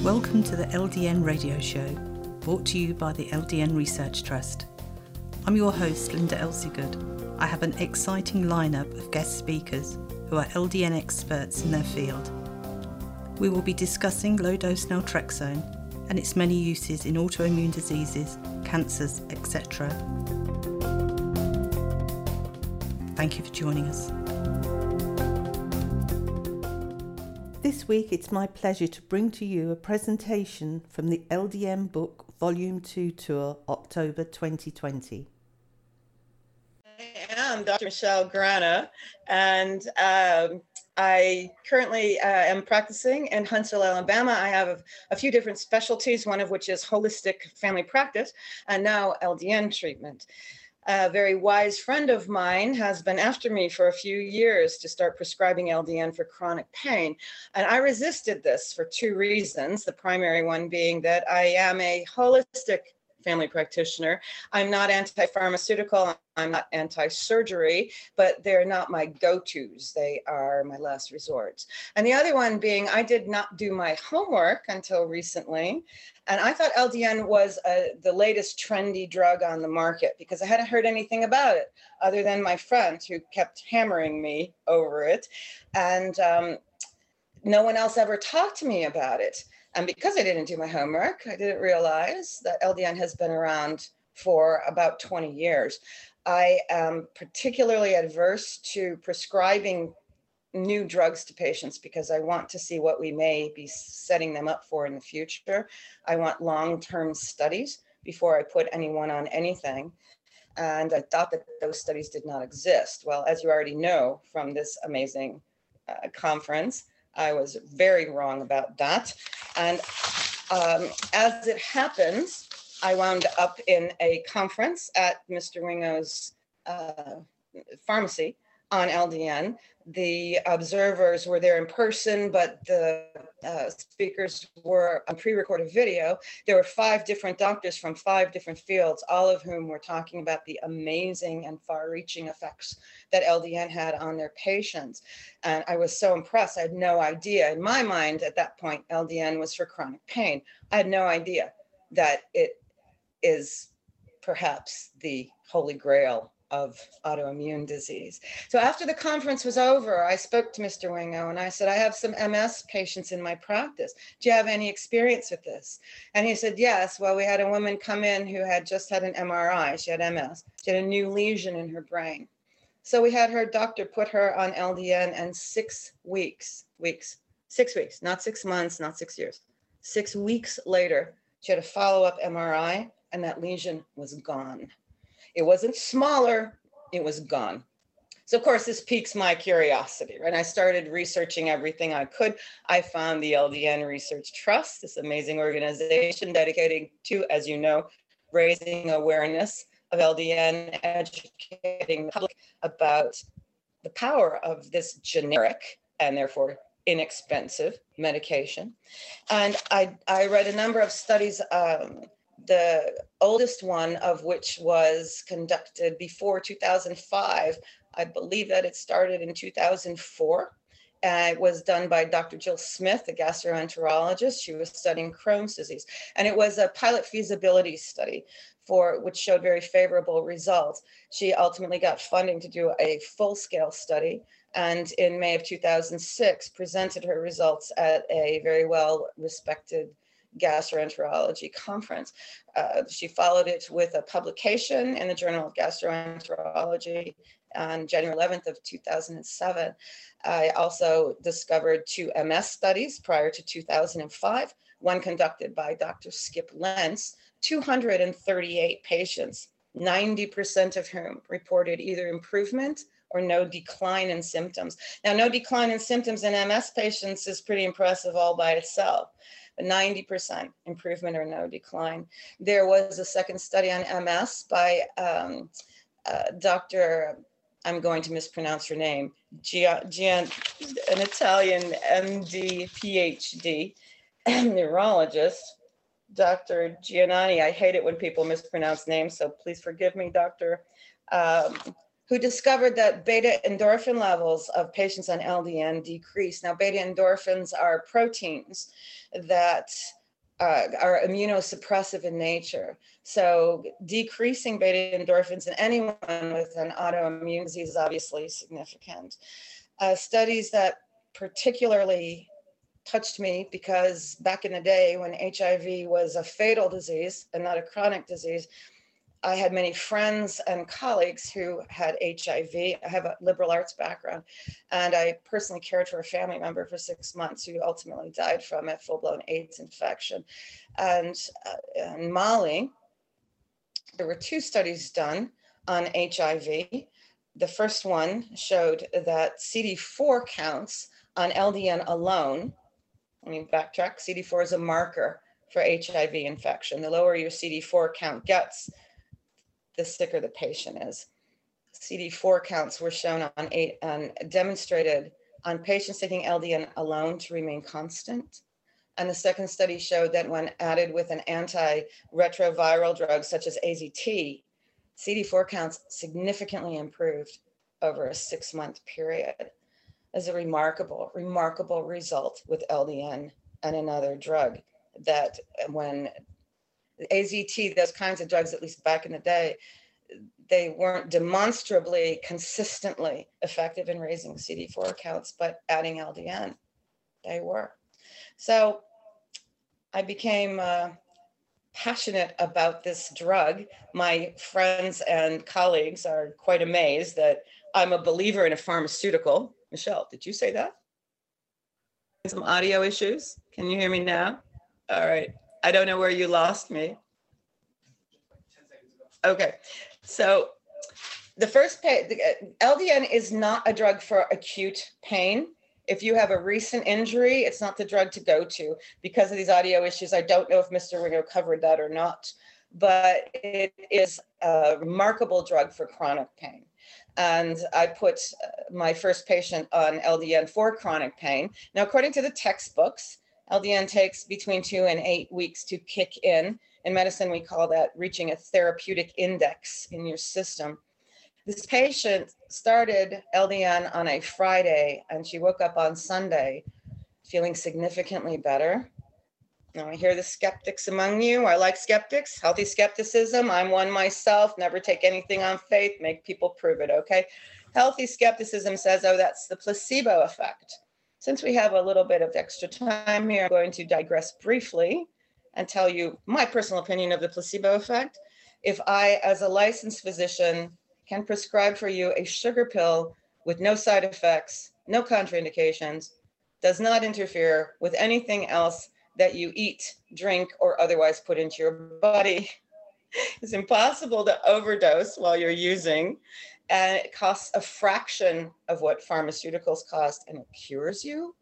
Welcome to the LDN Radio Show, brought to you by the LDN Research Trust. I'm your host, Linda Elsiegood. I have an exciting lineup of guest speakers who are LDN experts in their field. We will be discussing low-dose naltrexone and its many uses in autoimmune diseases, cancers, etc. Thank you for joining us. This week it's my pleasure to bring to you a presentation from the LDN Book Volume 2 Tour, October 2020. I am Dr. Michelle Grana, and I currently am practicing in Huntsville, Alabama. I have a few different specialties, one of which is holistic family practice, and now LDN treatment. A very wise friend of mine has been after me for a few years to start prescribing LDN for chronic pain. And I resisted this for two reasons. The primary one being that I am a holistic family practitioner. I'm not anti-pharmaceutical, I'm not anti-surgery, but they're not my go-tos. They are my last resorts. And the other one being I did not do my homework until recently. And I thought LDN was the latest trendy drug on the market because I hadn't heard anything about it other than my friend who kept hammering me over it. And no one else ever talked to me about it. And because I didn't do my homework, I didn't realize that LDN has been around for about 20 years. I am particularly adverse to prescribing new drugs to patients because I want to see what we may be setting them up for in the future. I want long-term studies before I put anyone on anything. And I thought that those studies did not exist. Well, as you already know from this amazing conference, I was very wrong about that. And as it happens, I wound up in a conference at Mr. Wingo's pharmacy on LDN. The observers were there in person, but the speakers were on pre-recorded video. There were 5 different doctors from 5 different fields, all of whom were talking about the amazing and far-reaching effects that LDN had on their patients. And I was so impressed. I had no idea. In my mind, at that point, LDN was for chronic pain. I had no idea that it is perhaps the holy grail of autoimmune disease. So after the conference was over, I spoke to Mr. Wingo and I said, I have some MS patients in my practice. Do you have any experience with this? And he said, yes. Well, we had a woman come in who had just had an MRI. She had MS. She had a new lesion in her brain. So we had her doctor put her on LDN, and 6 weeks, not 6 months, not 6 years, 6 weeks later, she had a follow-up MRI and that lesion was gone. It wasn't smaller, it was gone. So of course, this piques my curiosity, right? I started researching everything I could. I found the LDN Research Trust, this amazing organization dedicated to, as you know, raising awareness of LDN, educating the public about the power of this generic and therefore inexpensive medication. And I read a number of studies, the oldest one of which was conducted before 2005. I believe that it started in 2004. It was done by Dr. Jill Smith, a gastroenterologist. She was studying Crohn's disease. And it was a pilot feasibility study which showed very favorable results. She ultimately got funding to do a full-scale study. And in May of 2006, presented her results at a very well-respected gastroenterology conference. She followed it with a publication in the Journal of Gastroenterology on January 11th of 2007. I also discovered 2 MS studies prior to 2005, one conducted by Dr. Skip Lentz, 238 patients, 90% of whom reported either improvement or no decline in symptoms. Now, no decline in symptoms in MS patients is pretty impressive all by itself. 90% improvement or no decline. There was a second study on MS by Dr. I'm going to mispronounce her name, an Italian MD, PhD, neurologist, Dr. Giannani. I hate it when people mispronounce names, so please forgive me, Doctor, who discovered that beta endorphin levels of patients on LDN decrease. Now, beta endorphins are proteins that are immunosuppressive in nature. So decreasing beta endorphins in anyone with an autoimmune disease is obviously significant. Studies that particularly touched me, because back in the day when HIV was a fatal disease and not a chronic disease, I had many friends and colleagues who had HIV. I have a liberal arts background, and I personally cared for a family member for 6 months who ultimately died from a full-blown AIDS infection. And in Mali, there were 2 studies done on HIV. The first one showed that CD4 counts on LDN alone. Let me backtrack. CD4 is a marker for HIV infection. The lower your CD4 count gets, the sicker the patient is. CD4 counts were shown on demonstrated on patients taking LDN alone to remain constant. And the second study showed that when added with an antiretroviral drug such as AZT, CD4 counts significantly improved over a 6-month period. As a remarkable result with LDN and another drug, that when AZT, those kinds of drugs, at least back in the day, they weren't demonstrably consistently effective in raising CD4 counts, but adding LDN, they were. So I became passionate about this drug. My friends and colleagues are quite amazed that I'm a believer in a pharmaceutical. Michelle, did you say that? Some audio issues. Can you hear me now? All right. I don't know where you lost me. Okay. So the first LDN is not a drug for acute pain. If you have a recent injury, it's not the drug to go to. Because of these audio issues, I don't know if Mr. Wingo covered that or not, but it is a remarkable drug for chronic pain. And I put my first patient on LDN for chronic pain. Now, according to the textbooks, LDN takes between 2 and 8 weeks to kick in. In medicine, we call that reaching a therapeutic index in your system. This patient started LDN on a Friday, and she woke up on Sunday feeling significantly better. Now, I hear the skeptics among you. I like skeptics, healthy skepticism. I'm one myself. Never take anything on faith. Make people prove it, okay? Healthy skepticism says, oh, that's the placebo effect. Since we have a little bit of extra time here, I'm going to digress briefly and tell you my personal opinion of the placebo effect. If I, as a licensed physician, can prescribe for you a sugar pill with no side effects, no contraindications, does not interfere with anything else that you eat, drink, or otherwise put into your body. It's impossible to overdose while you're using, and it costs a fraction of what pharmaceuticals cost, and it cures you.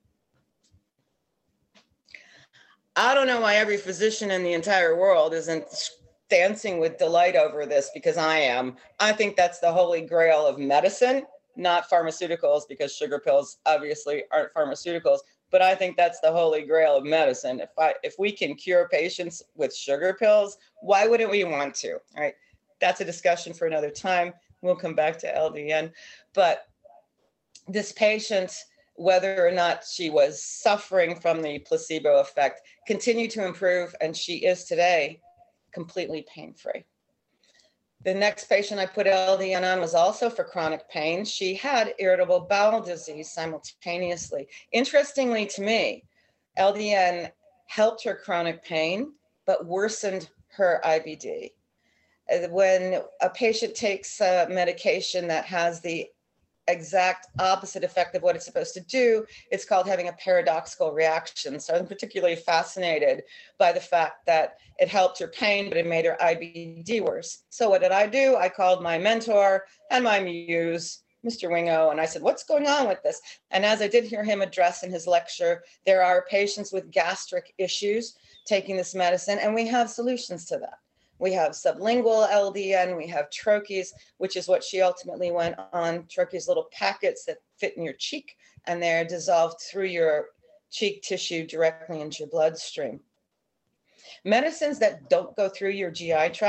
I don't know why every physician in the entire world isn't dancing with delight over this, because I am. I think that's the holy grail of medicine, not pharmaceuticals, because sugar pills obviously aren't pharmaceuticals. But I think that's the holy grail of medicine. If we can cure patients with sugar pills, why wouldn't we want to? All right, that's a discussion for another time. We'll come back to LDN. But this patient, whether or not she was suffering from the placebo effect, continued to improve, and she is today completely pain-free. The next patient I put LDN on was also for chronic pain. She had irritable bowel disease simultaneously. Interestingly to me, LDN helped her chronic pain, but worsened her IBD. When a patient takes a medication that has the exact opposite effect of what it's supposed to do, it's called having a paradoxical reaction. So I'm particularly fascinated by the fact that it helped her pain, but it made her IBD worse. So what did I do? I called my mentor and my muse, Mr. Wingo, and I said, what's going on with this? And as I did hear him address in his lecture, there are patients with gastric issues taking this medicine, and we have solutions to that. We have sublingual LDN, we have troches, which is what she ultimately went on. Troches, little packets that fit in your cheek, and they're dissolved through your cheek tissue directly into your bloodstream. Medicines that don't go through your GI tract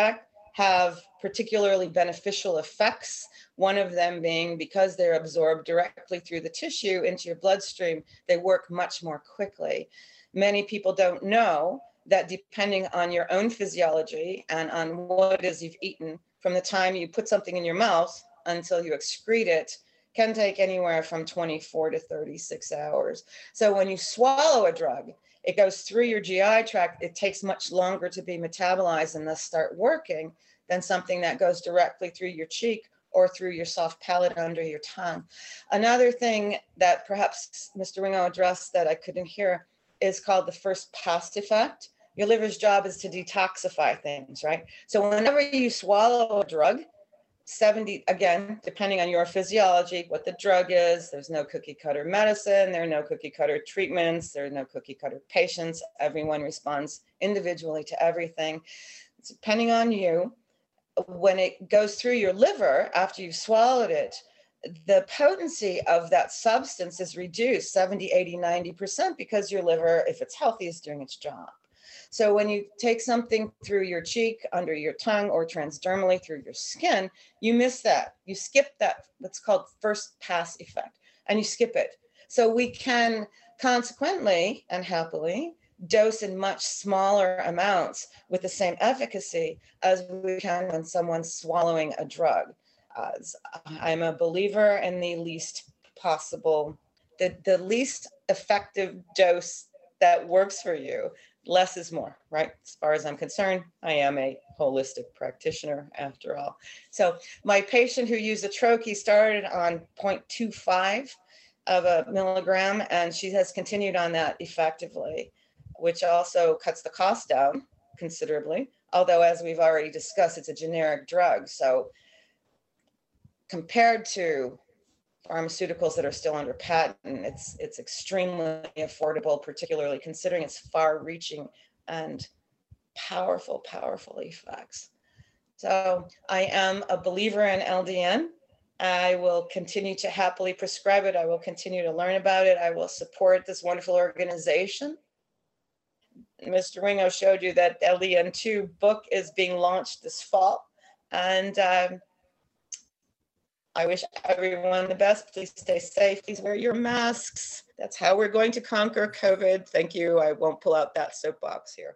have particularly beneficial effects. One of them being because they're absorbed directly through the tissue into your bloodstream, they work much more quickly. Many people don't know that depending on your own physiology and on what it is you've eaten, from the time you put something in your mouth until you excrete it, can take anywhere from 24 to 36 hours. So when you swallow a drug, it goes through your GI tract. It takes much longer to be metabolized and thus start working than something that goes directly through your cheek or through your soft palate under your tongue. Another thing that perhaps Mr. Wingo addressed that I couldn't hear is called the first pass effect. Your liver's job is to detoxify things, right? So whenever you swallow a drug, 70, again, depending on your physiology, what the drug is, there's no cookie cutter medicine, there are no cookie cutter treatments, there are no cookie cutter patients. Everyone responds individually to everything. It's depending on you. When it goes through your liver after you've swallowed it, the potency of that substance is reduced 70, 80, 90% because your liver, if it's healthy, is doing its job. So when you take something through your cheek, under your tongue, or transdermally through your skin, you miss that. You skip that, what's called first pass effect, and you skip it. So we can consequently and happily dose in much smaller amounts with the same efficacy as we can when someone's swallowing a drug. I'm a believer in the least possible, the least effective dose that works for you. Less is more, right? As far as I'm concerned, I am a holistic practitioner after all. So my patient who used a troche started on 0.25 of a milligram, and she has continued on that effectively, which also cuts the cost down considerably. Although, as we've already discussed, it's a generic drug. So compared to pharmaceuticals that are still under patent, it's extremely affordable, particularly considering its far-reaching and powerful effects. So I am a believer in LDN. I will continue to happily prescribe it. I will continue to learn about it. I will support this wonderful organization. Mr. Wingo showed you that LDN2 book is being launched this fall. And I wish everyone the best. Please stay safe. Please wear your masks. That's how we're going to conquer COVID. Thank you. I won't pull out that soapbox here.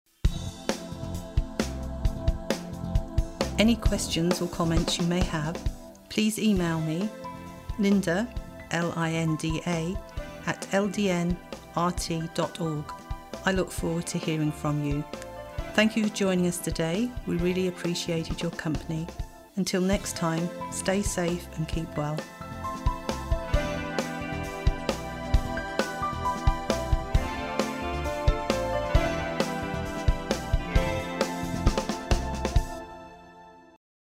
Any questions or comments you may have, please email me, Linda, Linda, @ldnrt.org. I look forward to hearing from you. Thank you for joining us today. We really appreciated your company. Until next time, stay safe and keep well.